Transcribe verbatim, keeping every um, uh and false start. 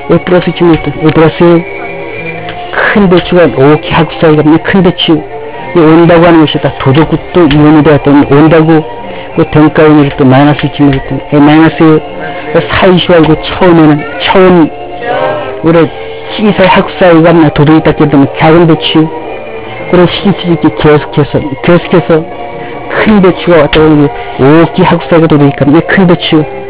에 플러스 지금부터 에 플러스 큰 배추가 오케이 하고 사이가 큰 배추 이 온다고 하는 것이다. 도덕국도 이원이 되었더니 온다고 그 등가운으로 또 마이너스 지금부터 에 마이너스 사이시하고 처음에는 처음 우리 시사 하고 사이가 나 도덕이 딱 되면 작은 배추 그런 시기시기 계속해서 계속해서 큰 배추가 왔다 오기 오기 하고 사이가 도덕이 큰 배추